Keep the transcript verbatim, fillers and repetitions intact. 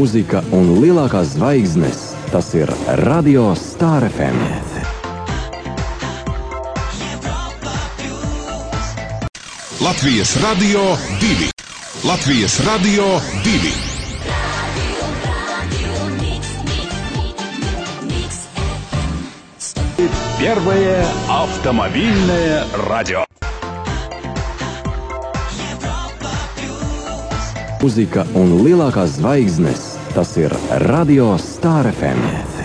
Mūzika un lielākās zvaigznes – tas ir Radio Star F M. Latvijas Radio divi. Latvijas Radio divi. Первое автомобильное радио. Mūzika un lielākās zvaigznes – tas ir Radio Star F M.